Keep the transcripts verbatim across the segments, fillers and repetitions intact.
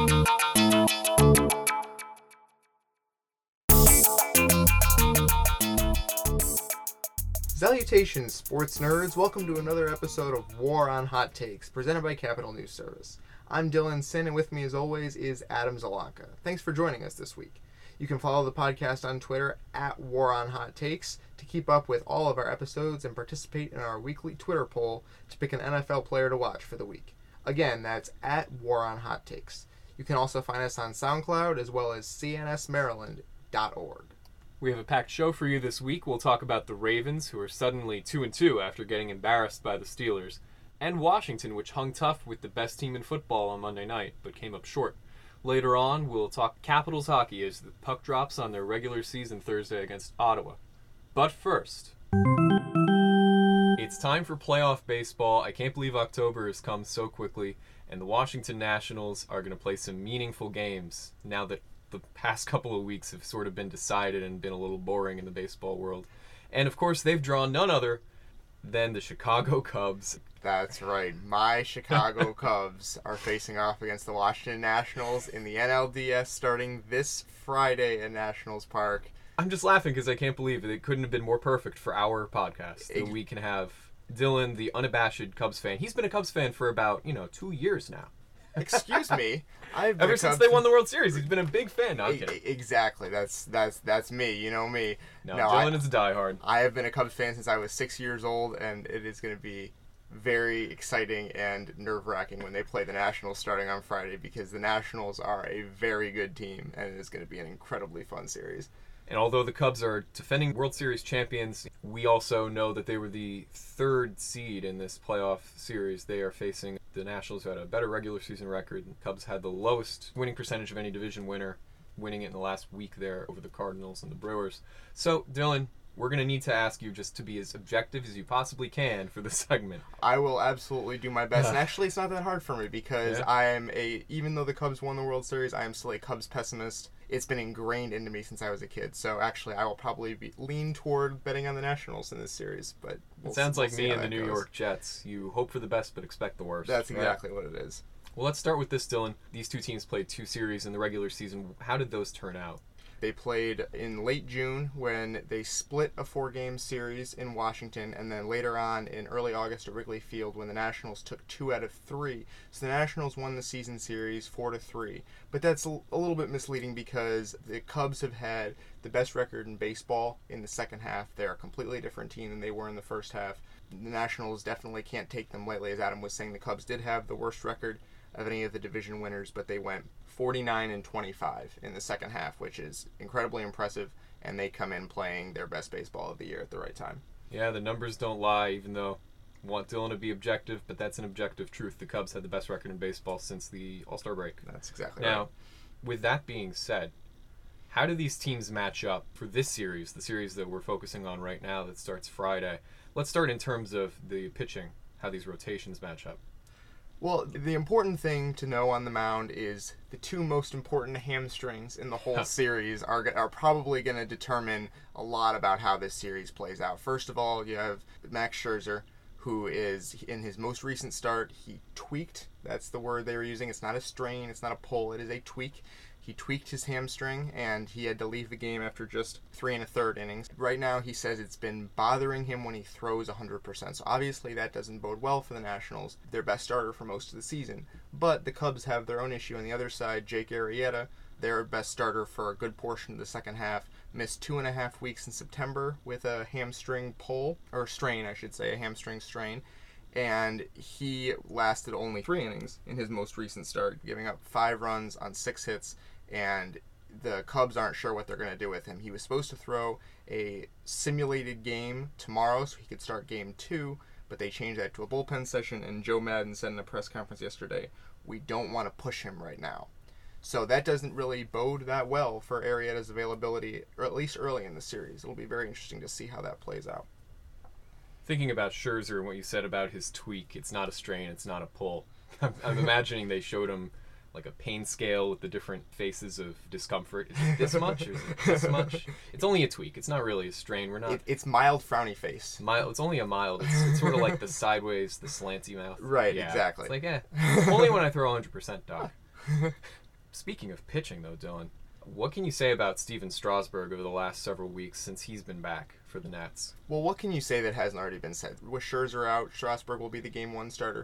Salutations, sports nerds. Welcome to another episode of War on Hot Takes, presented by Capital News Service. I'm Dylan Sin, and with me as always is Adam Zalanka. Thanks for joining us this week. You can follow the podcast on Twitter at War on Hot Takes to keep up with all of our episodes and participate in our weekly Twitter poll to pick an N F L player to watch for the week. Again, that's at War on Hot Takes. You can also find us on SoundCloud as well as C N S Maryland dot org. We have a packed show for you this week. We'll talk about the Ravens, who are suddenly two and two after getting embarrassed by the Steelers, and Washington, which hung tough with the best team in football on Monday night, but came up short. Later on, we'll talk Capitals hockey as the puck drops on their regular season Thursday against Ottawa. But first, it's time for playoff baseball. I can't believe October has come so quickly, and the Washington Nationals are going to play some meaningful games now that the past couple of weeks have sort of been decided and been a little boring in the baseball world. And of course, they've drawn none other than the Chicago Cubs. That's right. My Chicago Cubs are facing off against the Washington Nationals in the N L D S starting this Friday at Nationals Park. I'm just laughing because I can't believe it. It couldn't have been more perfect for our podcast. That we can have Dylan, the unabashed Cubs fan. He's been a Cubs fan for about, you know, two years now. Excuse me. I've been Ever since Cubs they won the World Series, he's been a big fan. No, I'm kidding. Exactly. That's that's that's me. You know me. No, no Dylan I, is a diehard. I have been a Cubs fan since I was six years old, and it is going to be very exciting and nerve-wracking when they play the Nationals starting on Friday, because the Nationals are a very good team, and it is going to be an incredibly fun series. And although the Cubs are defending World Series champions, we also know that they were the third seed in this playoff series. They are facing the Nationals, who had a better regular season record. The Cubs had the lowest winning percentage of any division winner, winning it in the last week there over the Cardinals and the Brewers. So, Dylan, we're going to need to ask you just to be as objective as you possibly can for this segment. I will absolutely do my best. And actually, it's not that hard for me, because Yeah. I am a, even though the Cubs won the World Series, I am still a Cubs pessimist. It's been ingrained into me since I was a kid. So actually, I will probably be lean toward betting on the Nationals in this series. But we'll It sounds we'll like see me how and the that New goes. York Jets. You hope for the best but expect the worst. That's right? exactly what it is. Well, let's start with this, Dylan. These two teams played two series in the regular season. How did those turn out? They played in late June when they split a four-game series in Washington, and then later on in early August at Wrigley Field when the Nationals took two out of three. So the Nationals won the season series four to three. But that's a little bit misleading because the Cubs have had the best record in baseball in the second half. They're a completely different team than they were in the first half. The Nationals definitely can't take them lightly. As Adam was saying, the Cubs did have the worst record of any of the division winners, but they went forty-nine and twenty-five in the second half, which is incredibly impressive, and they come in playing their best baseball of the year at the right time. Yeah, the numbers don't lie, even though I want Dylan to be objective, but that's an objective truth. The Cubs had the best record in baseball since the All-Star break. That's exactly now, right. with that being said, how do these teams match up for this series, the series that we're focusing on right now that starts Friday? Let's start in terms of the pitching, how these rotations match up. Well, the important thing to know on the mound is the two most important hamstrings in the whole series are are probably going to determine a lot about how this series plays out. First of all, you have Max Scherzer, who is, in his most recent start, he tweaked. That's the word they were using. It's not a strain. It's not a pull. It is a tweak. He tweaked his hamstring, and he had to leave the game after just three and a third innings. Right now, he says it's been bothering him when he throws one hundred percent. So obviously, that doesn't bode well for the Nationals, their best starter for most of the season. But the Cubs have their own issue on the other side. Jake Arrieta, their best starter for a good portion of the second half, missed two and a half weeks in September with a hamstring pull, or strain, I should say, a hamstring strain. And he lasted only three innings in his most recent start, giving up five runs on six hits, and the Cubs aren't sure what they're going to do with him. He was supposed to throw a simulated game tomorrow so he could start game two, but they changed that to a bullpen session, and Joe Madden said in a press conference yesterday, we don't want to push him right now. So that doesn't really bode that well for Arrieta's availability, or at least early in the series. It'll be very interesting to see how that plays out. Thinking about Scherzer and what you said about his tweak, it's not a strain, it's not a pull. I'm, I'm imagining they showed him like a pain scale with the different phases of discomfort. Is it this much or is it this much? It's only a tweak. It's not really a strain. We're not. It, it's mild frowny face. Mild. It's only a mild. It's, it's sort of like the sideways, the slanty mouth. Right, yeah. exactly. It's like, eh. Only when I throw one hundred percent, Doc. Speaking of pitching, though, Dylan, what can you say about Steven Strasburg over the last several weeks since he's been back for the Nats? Well, what can you say that hasn't already been said? With Scherzer out, Strasburg will be the game one starter.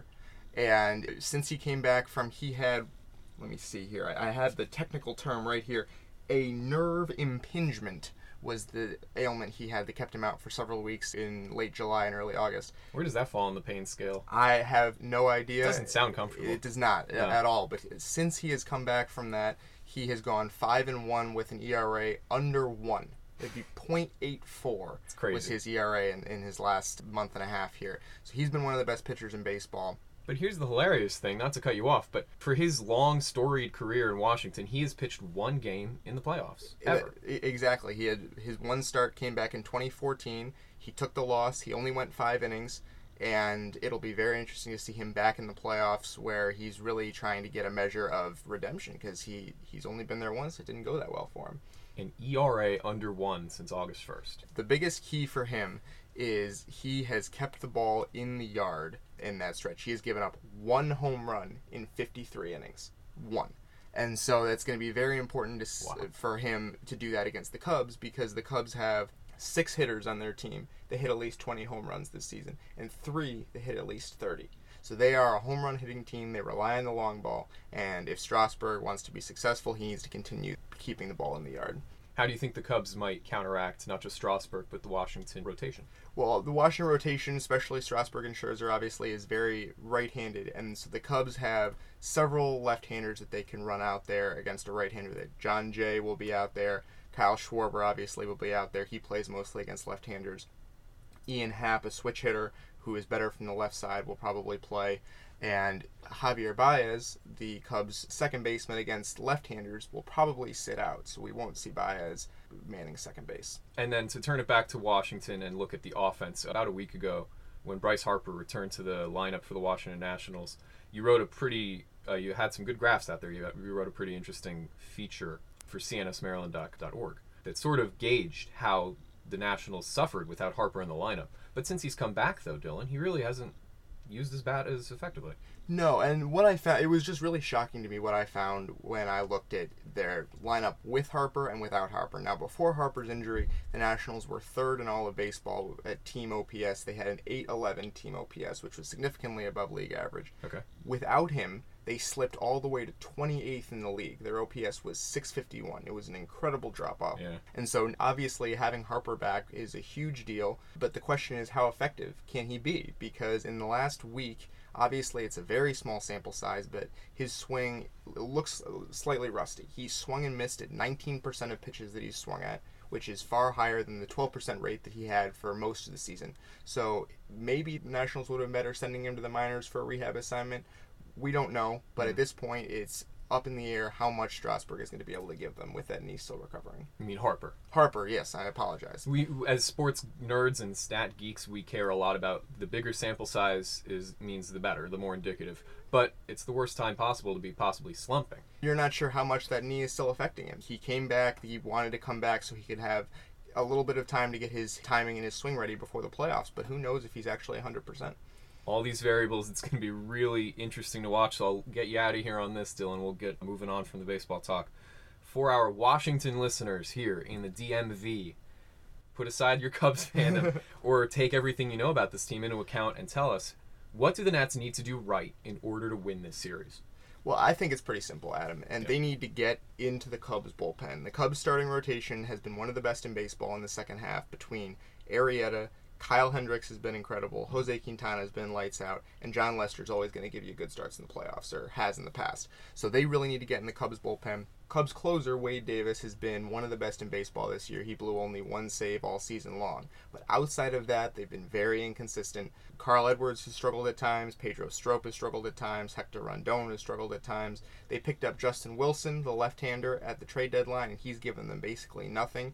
And since he came back from, he had, let me see here, I, I had the technical term right here, a nerve impingement was the ailment he had that kept him out for several weeks in late July and early August. Where does that fall on the pain scale? I have no idea. It doesn't sound comfortable. It does not No. at all. But since he has come back from that, he has gone five and one with an E R A under one. It'd be point eight four It's crazy. was his E R A in, in his last month and a half here. So he's been one of the best pitchers in baseball. But here's the hilarious thing, not to cut you off, but for his long, storied career in Washington, he has pitched one game in the playoffs, ever. Uh, exactly. He had his one start came back in twenty fourteen. He took the loss. He only went five innings, and it'll be very interesting to see him back in the playoffs where he's really trying to get a measure of redemption because he, he's only been there once. It didn't go that well for him. An E R A under one since August first. The biggest key for him is he has kept the ball in the yard in that stretch. He has given up one home run in fifty-three innings. One. And so that's going to be very important to, Wow. for him to do that against the Cubs because the Cubs have six hitters on their team that hit at least twenty home runs this season and three that hit at least thirty. So they are a home run hitting team. They rely on the long ball. And if Strasburg wants to be successful, he needs to continue keeping the ball in the yard. How do you think the Cubs might counteract not just Strasburg, but the Washington rotation? Well, the Washington rotation, especially Strasburg and Scherzer, obviously is very right-handed, and so the Cubs have several left-handers that they can run out there against a right-hander. That John Jay will be out there. Kyle Schwarber obviously will be out there. He plays mostly against left-handers. Ian Happ, a switch hitter who is better from the left side, will probably play. And Javier Baez, the Cubs' second baseman against left-handers, will probably sit out, so we won't see Baez manning second base. And then to turn it back to Washington and look at the offense, about a week ago, when Bryce Harper returned to the lineup for the Washington Nationals, you wrote a pretty, uh, you had some good graphs out there. You, you wrote a pretty interesting feature for C N S Maryland dot org that sort of gauged how the Nationals suffered without Harper in the lineup. But since he's come back, though, Dylan, he really hasn't used his bat as effectively. No, and what I found, it was just really shocking to me what I found when I looked at their lineup with Harper and without Harper. Now, before Harper's injury, the Nationals were third in all of baseball at team O P S. They had an eight eleven team O P S, which was significantly above league average. Okay. Without him, they slipped all the way to twenty-eighth in the league. Their O P S was six fifty-one. It was an incredible drop-off. Yeah. And so, obviously, having Harper back is a huge deal. But the question is, how effective can he be? Because in the last week, obviously, it's a very small sample size, but his swing looks slightly rusty. He swung and missed at nineteen percent of pitches that he's swung at, which is far higher than the twelve percent rate that he had for most of the season. So maybe the Nationals would have been better sending him to the minors for a rehab assignment. We don't know, but Mm-hmm. at this point, it's up in the air how much Strasburg is going to be able to give them with that knee still recovering. I mean, Harper. Harper, yes, I apologize. We, as sports nerds and stat geeks, we care a lot about the bigger sample size is means the better, the more indicative. But it's the worst time possible to be possibly slumping. You're not sure how much that knee is still affecting him. He came back, he wanted to come back so he could have a little bit of time to get his timing and his swing ready before the playoffs, but who knows if he's actually one hundred percent. All these variables, it's going to be really interesting to watch. So I'll get you out of here on this, Dylan. We'll get moving on from the baseball talk. For our Washington listeners here in the D M V, put aside your Cubs fandom or take everything you know about this team into account and tell us, what do the Nats need to do right in order to win this series? Well, I think it's pretty simple, Adam, and Yeah. they need to get into the Cubs bullpen. The Cubs starting rotation has been one of the best in baseball in the second half between Arrieta, Kyle Hendricks has been incredible, Jose Quintana has been lights out, and John Lester's always going to give you good starts in the playoffs, or has in the past. So they really need to get in the Cubs bullpen. Cubs closer, Wade Davis, has been one of the best in baseball this year. He blew only one save all season long. But outside of that, they've been very inconsistent. Carl Edwards has struggled at times. Pedro Strop has struggled at times. Hector Rondon has struggled at times. They picked up Justin Wilson, the left-hander, at the trade deadline, and he's given them basically nothing.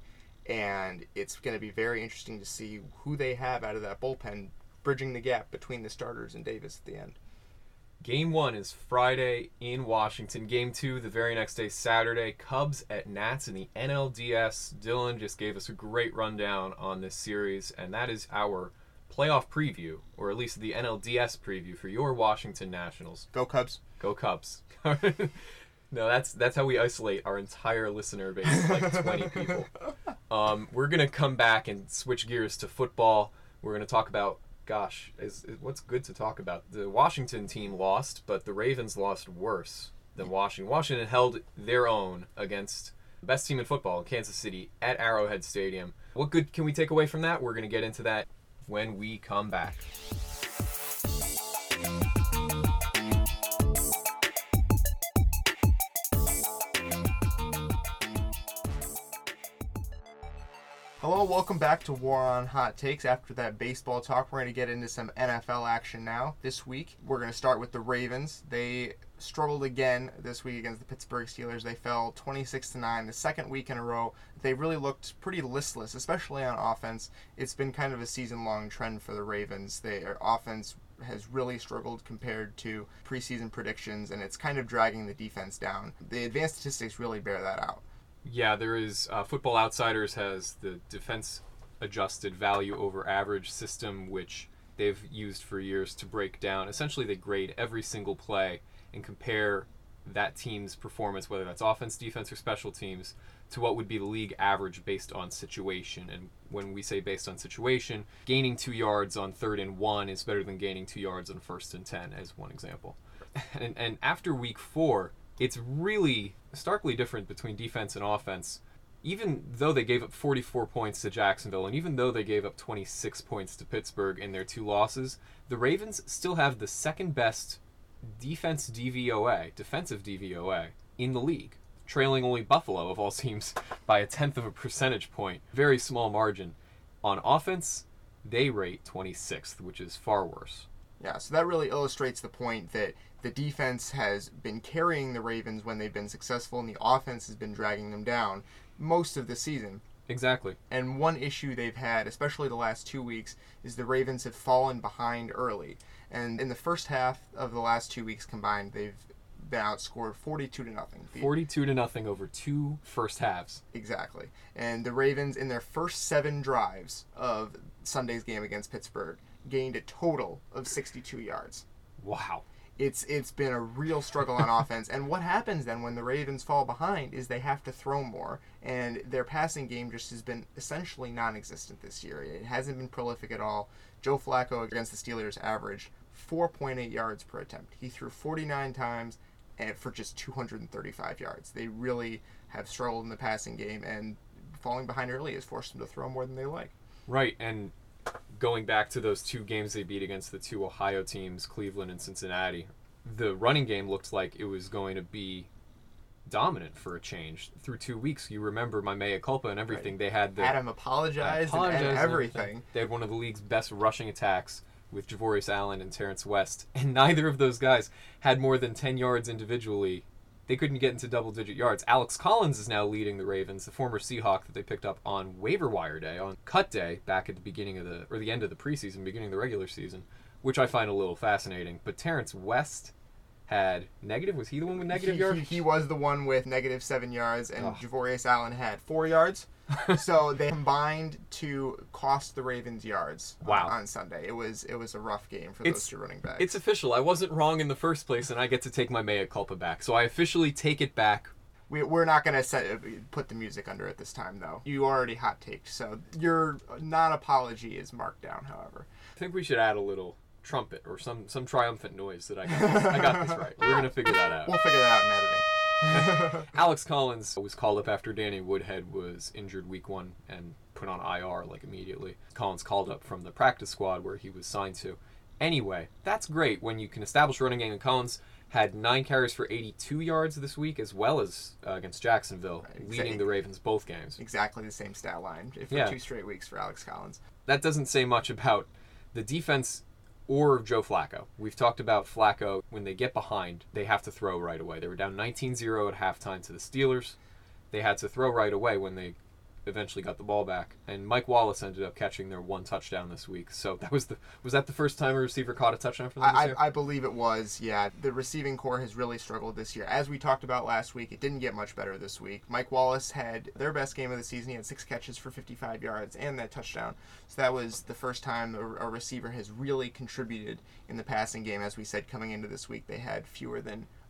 And it's going to be very interesting to see who they have out of that bullpen, bridging the gap between the starters and Davis at the end. Game one is Friday in Washington. Game two, the very next day, Saturday. Cubs at Nats in the N L D S. Dylan just gave us a great rundown on this series, and that is our playoff preview, or at least the N L D S preview for your Washington Nationals. Go Cubs. Go Cubs. No, that's that's how we isolate our entire listener base, like twenty people. Um, we're gonna come back and switch gears to football. We're gonna talk about, gosh, is, is what's good to talk about. The Washington team lost, but the Ravens lost worse than Washington. Washington held their own against the best team in football in Kansas City at Arrowhead Stadium. What good can we take away from that? We're gonna get into that when we come back. Hello, welcome back to War on Hot Takes. After that baseball talk, we're going to get into some N F L action now. This week, we're going to start with the Ravens. They struggled again this week against the Pittsburgh Steelers. They fell twenty-six to nine, the second week in a row. They really looked pretty listless, especially on offense. It's been kind of a season-long trend for the Ravens. Their offense has really struggled compared to preseason predictions, and it's kind of dragging the defense down. The advanced statistics really bear that out. Yeah, there is. Uh, Football Outsiders has the defense adjusted value over average system, which they've used for years to break down. Essentially, they grade every single play and compare that team's performance, whether that's offense, defense, or special teams, to what would be the league average based on situation. And when we say based on situation, gaining two yards on third and one is better than gaining two yards on first and ten, as one example. And, and after week four, it's really starkly different between defense and offense. Even though they gave up forty-four points to Jacksonville, and even though they gave up twenty-six points to Pittsburgh in their two losses, the Ravens still have the second best defense D V O A, defensive D V O A, in the league, trailing only Buffalo, of all teams, by a tenth of a percentage point. Very small margin. On offense, they rate twenty-sixth, which is far worse. Yeah, so that really illustrates the point that the defense has been carrying the Ravens when they've been successful, and the offense has been dragging them down most of the season. Exactly. And one issue they've had, especially the last two weeks, is the Ravens have fallen behind early. And in the first half of the last two weeks combined, they've been outscored forty-two to nothing. forty-two to nothing over two first halves. Exactly. And the Ravens, in their first seven drives of Sunday's game against Pittsburgh, gained a total of sixty-two yards. Wow. It's it's been a real struggle on offense. And what happens then when the Ravens fall behind is they have to throw more. And their passing game just has been essentially non-existent this year. It hasn't been prolific at all. Joe Flacco against the Steelers averaged four point eight yards per attempt. He threw forty-nine times and for just two hundred thirty-five yards. They really have struggled in the passing game, and falling behind early has forced them to throw more than they like. Right, and going back to those two games they beat against the two Ohio teams, Cleveland and Cincinnati, the running game looked like it was going to be dominant for a change. Through two weeks, you remember my mea culpa and everything. Right. They had the Adam apologized, apologized and, and everything. and everything. They had one of the league's best rushing attacks with Javorius Allen and Terrence West, and neither of those guys had more than ten yards individually. They couldn't get into double-digit yards. Alex Collins is now leading the Ravens, the former Seahawk that they picked up on waiver wire day, on cut day, back at the beginning of the, or the end of the preseason, beginning of the regular season, which I find a little fascinating. But Terrence West had negative, was he the one with negative he, yards? He, he was the one with negative seven yards, and oh. Javorius Allen had four yards. So they combined to cost the Ravens yards wow. on, on Sunday. It was it was a rough game for it's, those two running backs. It's official. I wasn't wrong in the first place, and I get to take my mea culpa back. So I officially take it back. We, we're not going to put the music under it this time, though. You already hot taked, so your non-apology is marked down, however. I think we should add a little trumpet or some, some triumphant noise that I got this, I got this right. We're going to figure that out. We'll figure that out in editing. Alex Collins was called up after Danny Woodhead was injured week one and put on I R like immediately. Collins called up from the practice squad where he was signed to. Anyway, that's great when you can establish running game, and Collins had nine carries for eighty-two yards this week, as well as uh, against Jacksonville, right, leading exactly. the Ravens both games. Exactly the same stat line for yeah. two straight weeks for Alex Collins. That doesn't say much about the defense or Joe Flacco. We've talked about Flacco. When they get behind, they have to throw right away. They were down nineteen zero at halftime to the Steelers. They had to throw right away when they eventually got the ball back. And Mike Wallace ended up catching their one touchdown this week. So that was the was that the first time a receiver caught a touchdown for them this I, year? I, I believe it was, yeah. The receiving core has really struggled this year. As we talked about last week, it didn't get much better this week. Mike Wallace had their best game of the season. He had six catches for fifty-five yards and that touchdown. So that was the first time a, a receiver has really contributed in the passing game. As we said, coming into this week, they had fewer than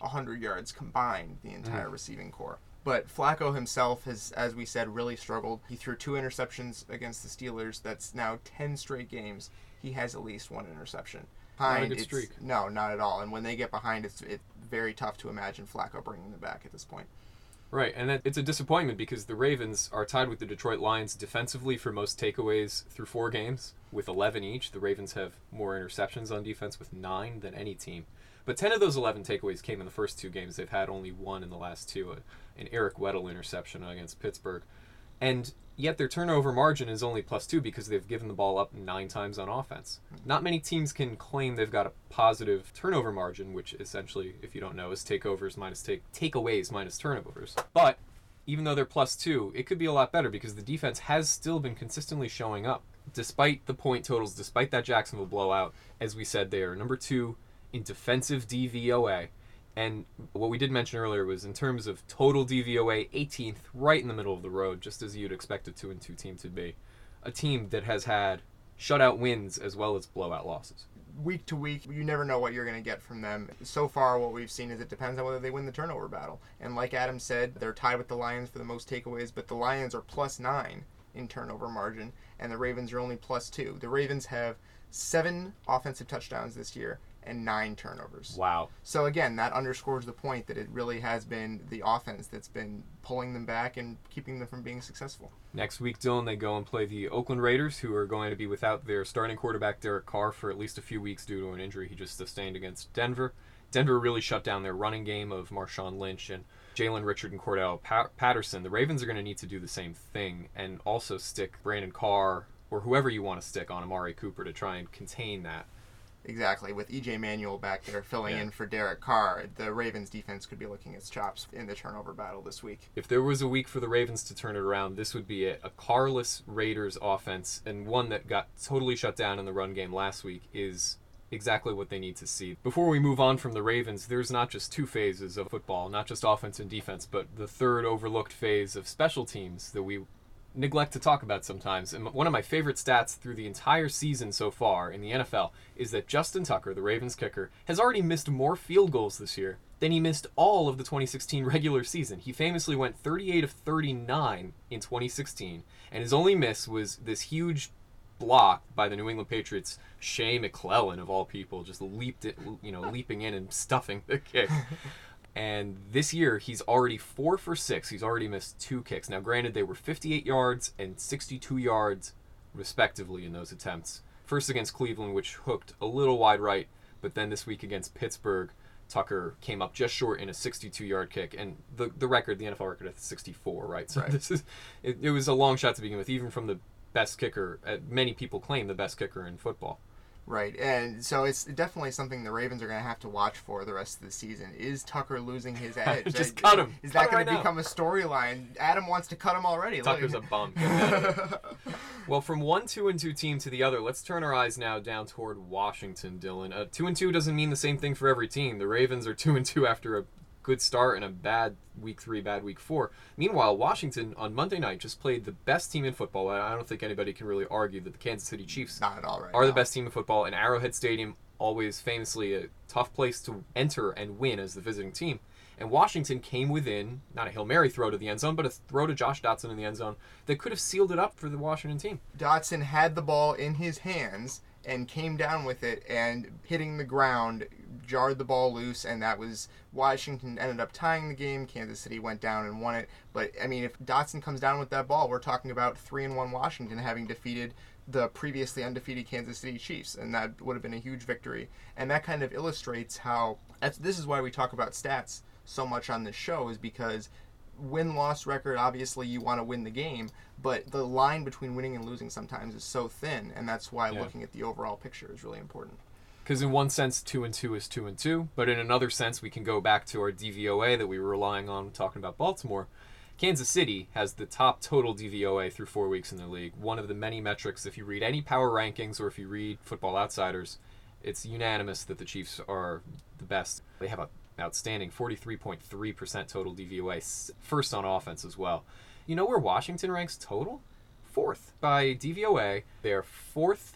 one hundred yards combined, the entire mm. receiving corps. But Flacco himself has, as we said, really struggled. He threw two interceptions against the Steelers. That's now ten straight games. He has at least one interception. Behind, not a good streak. No, not at all. And when they get behind, it's, it's very tough to imagine Flacco bringing them back at this point. Right, and it's a disappointment because the Ravens are tied with the Detroit Lions defensively for most takeaways through four games, with eleven each. The Ravens have more interceptions on defense with nine than any team. But ten of those eleven takeaways came in the first two games. They've had only one in the last two, an Eric Weddle interception against Pittsburgh. And yet their turnover margin is only plus two because they've given the ball up nine times on offense. Not many teams can claim they've got a positive turnover margin, which essentially, if you don't know, is takeovers minus take takeaways minus turnovers. But even though they're plus two, it could be a lot better because the defense has still been consistently showing up. Despite the point totals, despite that Jacksonville blowout, as we said, they are number two in defensive D V O A. And what we did mention earlier was in terms of total D V O A, eighteenth, right in the middle of the road, just as you'd expect a two and two team to be. A team that has had shutout wins as well as blowout losses. Week to week, you never know what you're going to get from them. So far, what we've seen is it depends on whether they win the turnover battle. And like Adam said, they're tied with the Lions for the most takeaways, but the Lions are plus nine in turnover margin, and the Ravens are only plus two. The Ravens have seven offensive touchdowns this year and nine turnovers. Wow. So again, that underscores the point that it really has been the offense that's been pulling them back and keeping them from being successful. Next week, Dylan, they go and play the Oakland Raiders, who are going to be without their starting quarterback, Derek Carr, for at least a few weeks due to an injury he just sustained against Denver. Denver really shut down their running game of Marshawn Lynch and Jalen Richard and Cordell pa- Patterson. The Ravens are going to need to do the same thing and also stick Brandon Carr or whoever you want to stick on Amari Cooper to try and contain that. Exactly. With E J Manuel back there filling yeah. in for Derek Carr, the Ravens defense could be licking its chops in the turnover battle this week. If there was a week for the Ravens to turn it around, this would be it. A Carless Raiders offense, and one that got totally shut down in the run game last week, is exactly what they need to see. Before we move on from the Ravens, there's not just two phases of football, not just offense and defense, but the third overlooked phase of special teams that we neglect to talk about sometimes. And one of my favorite stats through the entire season so far in the N F L is that Justin Tucker, the Ravens kicker, has already missed more field goals this year than he missed all of the twenty sixteen regular season. He famously went thirty-eight of thirty-nine in twenty sixteen, and his only miss was this huge block by the New England Patriots. Shea McClellan, of all people, just leaped it, you know, leaping in and stuffing the kick. And this year, he's already four for six. He's already missed two kicks. Now, granted, they were fifty-eight yards and sixty-two yards, respectively, in those attempts. First against Cleveland, which hooked a little wide right, but then this week against Pittsburgh, Tucker came up just short in a sixty-two-yard kick. And the the record, the N F L record, is sixty-four, right? So right. this is it, it was a long shot to begin with, even from the best kicker. Uh, many people claim the best kicker in football. Right, and so it's definitely something the Ravens are going to have to watch for the rest of the season. Is Tucker losing his edge? Just cut him. Is that going right to become a storyline? Adam wants to cut him already. Tucker's a bum. Well, from one two and two team to the other, let's turn our eyes now down toward Washington, Dylan. Uh, two and two doesn't mean the same thing for every team. The Ravens are two and two after a good start and a bad week three, bad week four. Meanwhile, Washington on Monday night just played the best team in football. I don't think anybody can really argue that the Kansas City Chiefs Not at all right are now. the best team in football. And Arrowhead Stadium, always famously a tough place to enter and win as the visiting team. And Washington came within, not a Hail Mary throw to the end zone, but a throw to Josh Dotson in the end zone that could have sealed it up for the Washington team. Dotson had the ball in his hands and came down with it, and hitting the ground jarred the ball loose, and that was Washington ended up tying the game. Kansas City went down and won it. But I mean, if Dotson comes down with that ball, we're talking about three and one Washington having defeated the previously undefeated Kansas City Chiefs, and that would have been a huge victory. And that kind of illustrates how that's, this is why we talk about stats so much on this show, is because win-loss record, obviously you want to win the game, but the line between winning and losing sometimes is so thin, and that's why yeah. looking at the overall picture is really important. Because in one sense, two and two is two and two, but in another sense, we can go back to our D V O A that we were relying on talking about Baltimore. Kansas City has the top total D V O A through four weeks in the league. One of the many metrics, if you read any power rankings or if you read Football Outsiders, it's unanimous that the Chiefs are the best. They have a outstanding forty-three point three percent total D V O A, first on offense as well. You know where Washington ranks total? Fourth. By D V O A, they are fourth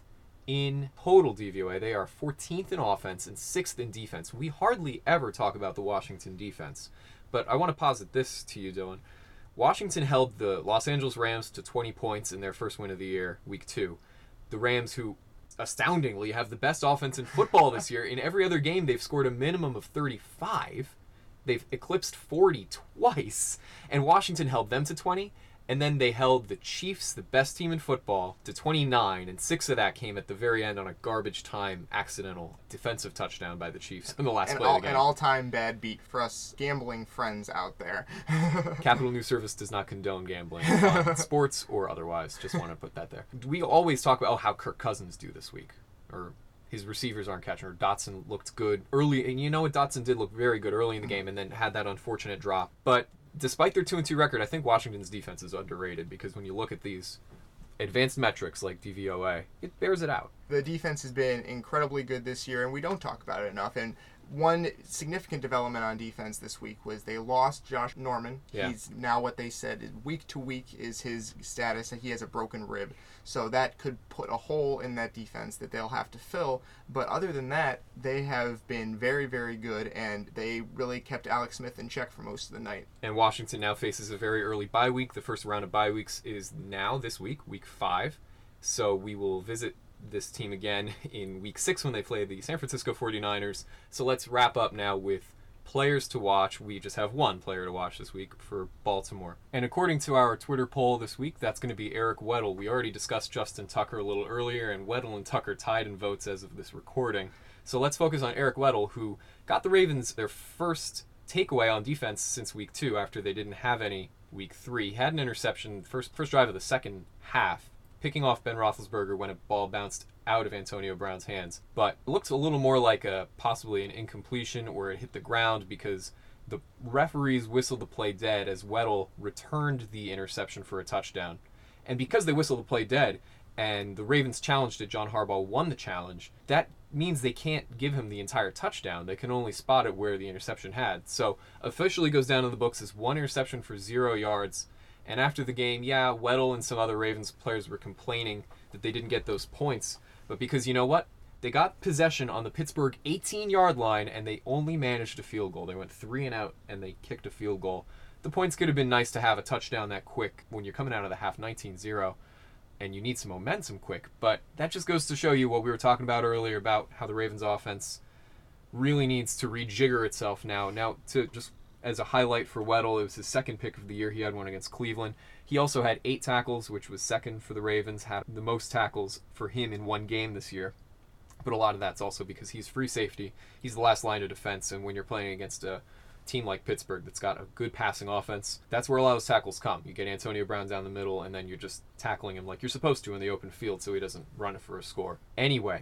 In total D V O A, they are fourteenth in offense and sixth in defense. We hardly ever talk about the Washington defense, but I want to posit this to you, Dylan. Washington held the Los Angeles Rams to twenty points in their first win of the year, week two. The Rams, who astoundingly have the best offense in football this year. In every other game, they've scored a minimum of thirty-five. They've eclipsed forty twice. And Washington held them to twenty. And then they held the Chiefs, the best team in football, to twenty-nine. And six of that came at the very end on a garbage time accidental defensive touchdown by the Chiefs in the last an play all, of the game. An all-time bad beat for us gambling friends out there. Capital News Service does not condone gambling on sports or otherwise. Just want to put that there. We always talk about oh, how Kirk Cousins do this week. Or his receivers aren't catching. Or Dotson looked good early. And you know what? Dotson did look very good early in the game and then had that unfortunate drop. But despite their two and two record, I think Washington's defense is underrated because when you look at these advanced metrics like D V O A, it bears it out. The defense has been incredibly good this year, and we don't talk about it enough. And one significant development on defense this week was they lost Josh Norman. Yeah. He's now what they said week to week is his status, and he has a broken rib. So that could put a hole in that defense that they'll have to fill. But other than that, they have been very, very good, and they really kept Alex Smith in check for most of the night. And Washington now faces a very early bye week. The first round of bye weeks is now this week, week five. So we will visit this team again in week six when they play the San Francisco forty-niners. So let's wrap up now with players to watch. We just have one player to watch this week for Baltimore. And according to our Twitter poll this week, that's going to be Eric Weddle. We already discussed Justin Tucker a little earlier, and Weddle and Tucker tied in votes as of this recording. So let's focus on Eric Weddle, who got the Ravens their first takeaway on defense since week two after they didn't have any week three. He had an interception first first drive of the second half, picking off Ben Roethlisberger when a ball bounced out of Antonio Brown's hands. But it looks a little more like a possibly an incompletion or it hit the ground because the referees whistled the play dead as Weddle returned the interception for a touchdown. And because they whistled the play dead and the Ravens challenged it, John Harbaugh won the challenge, that means they can't give him the entire touchdown. They can only spot it where the interception had. So officially goes down in the books as one interception for zero yards. And after the game, yeah, Weddle and some other Ravens players were complaining that they didn't get those points. But because you know what? They got possession on the Pittsburgh eighteen-yard line, and they only managed a field goal. They went three and out, and they kicked a field goal. The points could have been nice to have a touchdown that quick when you're coming out of the half nineteen zero, and you need some momentum quick. But that just goes to show you what we were talking about earlier about how the Ravens offense really needs to rejigger itself now. Now, to just as a highlight for Weddle, it was his second pick of the year. He had one against Cleveland. He also had eight tackles, which was second for the Ravens, had the most tackles for him in one game this year. But a lot of that's also because he's free safety. He's the last line of defense, and when you're playing against a team like Pittsburgh that's got a good passing offense, that's where a lot of those tackles come. You get Antonio Brown down the middle, and then you're just tackling him like you're supposed to in the open field so he doesn't run it for a score. Anyway,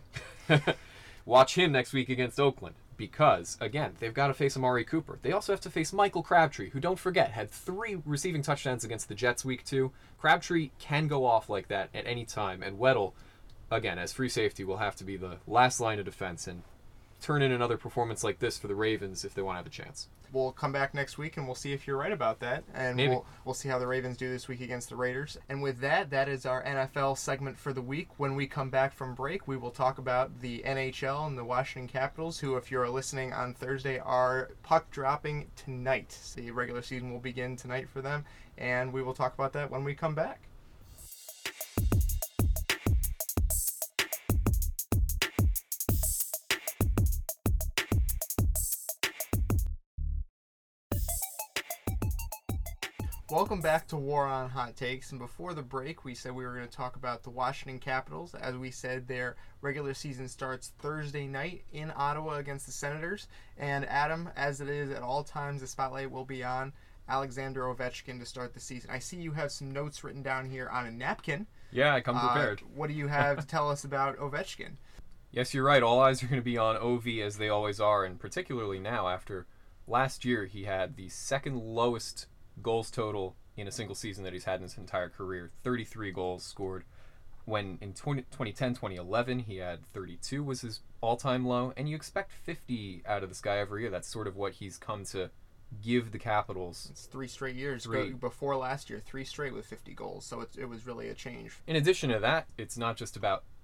watch him next week against Oakland. Because, again, they've got to face Amari Cooper. They also have to face Michael Crabtree, who, don't forget, had three receiving touchdowns against the Jets week two. Crabtree can go off like that at any time, and Weddle, again, as free safety, will have to be the last line of defense and turn in another performance like this for the Ravens if they want to have a chance. We'll come back next week and we'll see if you're right about that. And Maybe. we'll we'll see how the Ravens do this week against the Raiders. And with that, that is our N F L segment for the week. When we come back from break, we will talk about the N H L and the Washington Capitals, who, if you're listening on Thursday, are puck dropping tonight. The regular season will begin tonight for them, and we will talk about that when we come back. Welcome back to War on Hot Takes, and before the break we said we were going to talk about the Washington Capitals. As we said, their regular season starts Thursday night in Ottawa against the Senators, and Adam, as it is at all times, the spotlight will be on Alexander Ovechkin to start the season. I see you have some notes written down here on a napkin. Yeah, I come prepared. Uh, what do you have to tell us about Ovechkin? Yes, you're right. All eyes are going to be on O V as they always are, and particularly now after last year he had the second lowest goals total in a single season that he's had in his entire career. thirty-three goals scored. When in twenty ten twenty eleven he had thirty-two was his all-time low, and you expect fifty out of this guy every year. That's sort of what he's come to give the Capitals. It's three straight years. Three. Before last year, three straight with fifty goals, so it, it was really a change. In addition to that, it's not just about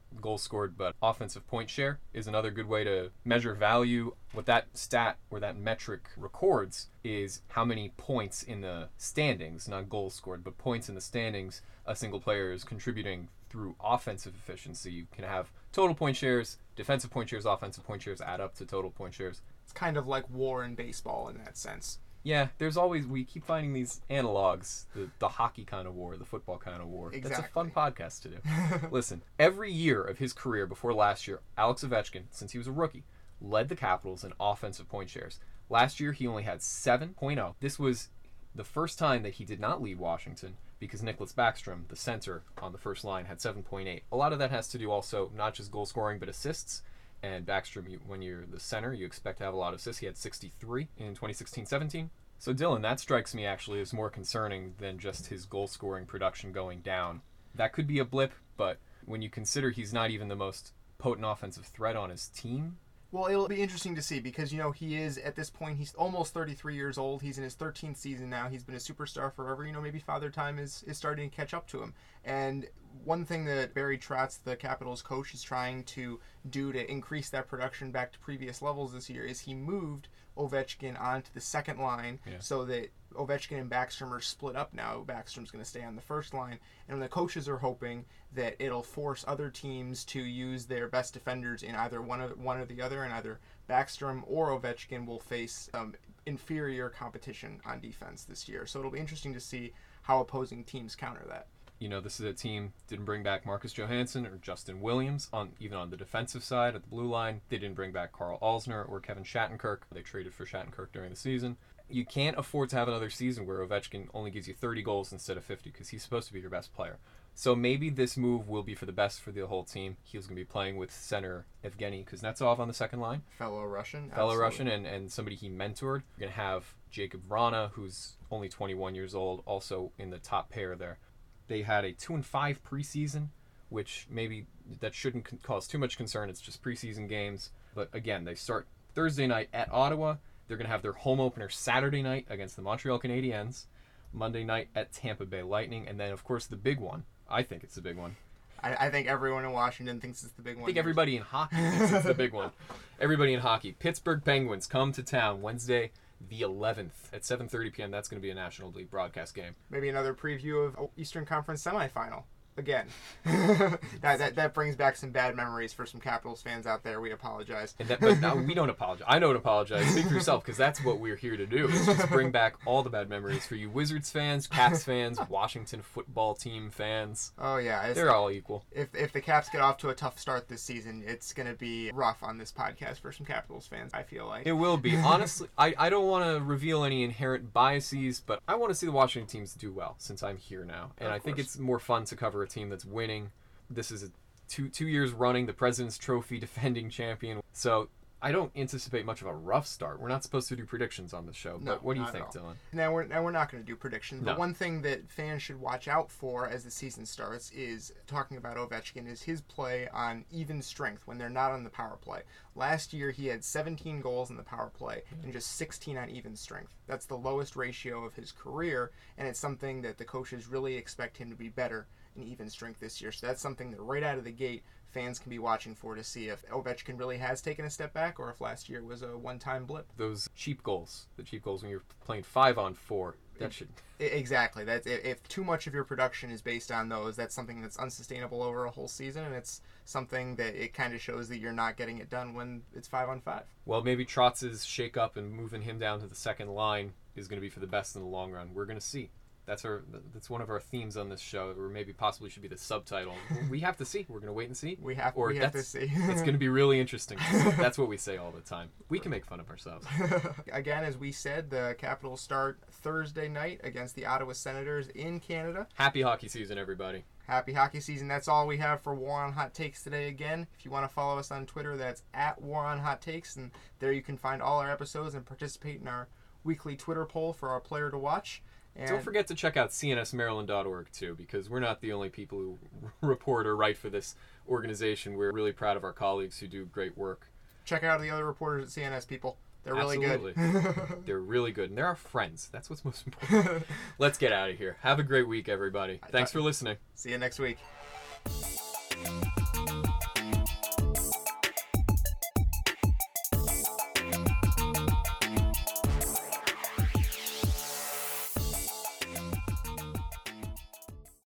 goals scored, but offensive point share is another good way to measure value. What that stat or that metric records is how many points in the standings, not goals scored, but points in the standings a single player is contributing through offensive efficiency. You can have total point shares, defensive point shares, offensive point shares add up to total point shares. It's kind of like war in baseball in that sense. Yeah, there's always, we keep finding these analogs, the, the hockey kind of war, the football kind of war. Exactly. That's a fun podcast to do. Listen, every year of his career before last year, Alex Ovechkin, since he was a rookie, led the Capitals in offensive point shares. Last year, he only had seven point oh. This was the first time that he did not lead Washington because Nicklas Backstrom, the center on the first line, had seven point eight. A lot of that has to do also not just goal scoring, but assists. And Backstrom, you, when you're the center, you expect to have a lot of assists. He had sixty-three in twenty sixteen seventeen. So Dylan, that strikes me actually as more concerning than just his goal-scoring production going down. That could be a blip, but when you consider he's not even the most potent offensive threat on his team. Well, it'll be interesting to see because, you know, he is, at this point, he's almost thirty-three years old. He's in his thirteenth season now. He's been a superstar forever. You know, maybe Father Time is, is starting to catch up to him. And one thing that Barry Trotz, the Capitals coach, is trying to do to increase that production back to previous levels this year is he moved Ovechkin onto the second line yeah. so that Ovechkin and Backstrom are split up now. Backstrom's going to stay on the first line. And the coaches are hoping that it'll force other teams to use their best defenders in either one, of, one or the other, and either Backstrom or Ovechkin will face um, inferior competition on defense this year. So it'll be interesting to see how opposing teams counter that. You know, this is a team didn't bring back Marcus Johansson or Justin Williams on even on the defensive side at the blue line. They didn't bring back Carl Alsner or Kevin Shattenkirk. They traded for Shattenkirk during the season. You can't afford to have another season where Ovechkin only gives you thirty goals instead of fifty because he's supposed to be your best player. So maybe this move will be for the best for the whole team. He's going to be playing with center Evgeny Kuznetsov on the second line. Fellow Russian. Fellow absolutely. Russian and, and somebody he mentored. You're going to have Jacob Vrana, who's only twenty-one years old, also in the top pair there. They had a two and five preseason, which maybe that shouldn't cause too much concern. It's just preseason games. But again, they start Thursday night at Ottawa. They're going to have their home opener Saturday night against the Montreal Canadiens, Monday night at Tampa Bay Lightning, and then, of course, the big one. I think it's the big one. I, I think everyone in Washington thinks it's the big one. I think everybody in hockey thinks it's the big one. Everybody in hockey. Pittsburgh Penguins come to town Wednesday the eleventh at seven thirty p.m. That's going to be a National League broadcast game. Maybe another preview of Eastern Conference semifinal. Again. that, that that brings back some bad memories for some Capitals fans out there. We apologize. And that, but no, we don't apologize. I don't apologize. Speak for yourself, because that's what we're here to do, is just bring back all the bad memories for you Wizards fans, Caps fans, Washington football team fans. Oh, yeah. They're all equal. If if the Caps get off to a tough start this season, it's going to be rough on this podcast for some Capitals fans, I feel like. It will be. Honestly, I, I don't want to reveal any inherent biases, but I want to see the Washington teams do well since I'm here now. And of I think course. it's more fun to cover a team that's winning. This is a two two years running the President's Trophy defending champion. So I don't anticipate much of a rough start. We're not supposed to do predictions on this show, No, but what do you not think, at all. Dylan? Now we're now we're not going to do predictions, but No. one thing that fans should watch out for as the season starts is talking about Ovechkin is his play on even strength when they're not on the power play. Last year he had seventeen goals in the power play and just sixteen on even strength. That's the lowest ratio of his career, and it's something that the coaches really expect him to be better in even strength this year. So that's something that right out of the gate fans can be watching for to see if Ovechkin really has taken a step back or if last year was a one-time blip. Those cheap goals, the cheap goals when you're playing five on four, that should... Exactly. That's if too much of your production is based on those, that's something that's unsustainable over a whole season, and it's something that it kind of shows that you're not getting it done when it's five on five. Well, maybe Trotz's shake-up and moving him down to the second line is going to be for the best in the long run. We're going to see. That's our. That's one of our themes on this show, or maybe possibly should be the subtitle. We have to see. We're going to wait and see. We have, or we have to see. It's going to be really interesting. That's what we say all the time. We can make fun of ourselves. Again, as we said, the Capitals start Thursday night against the Ottawa Senators in Canada. Happy hockey season, everybody. Happy hockey season. That's all we have for War on Hot Takes today. Again, if you want to follow us on Twitter, that's at War on Hot Takes, and there you can find all our episodes and participate in our weekly Twitter poll for our player to watch. And don't forget to check out C N S Maryland dot org too, because we're not the only people who report or write for this organization. We're really proud of our colleagues who do great work. Check out the other reporters at C N S, people. They're really Absolutely. good. They're really good, and they're our friends. That's what's most important. Let's get out of here. Have a great week, everybody. Thanks for listening. See you next week.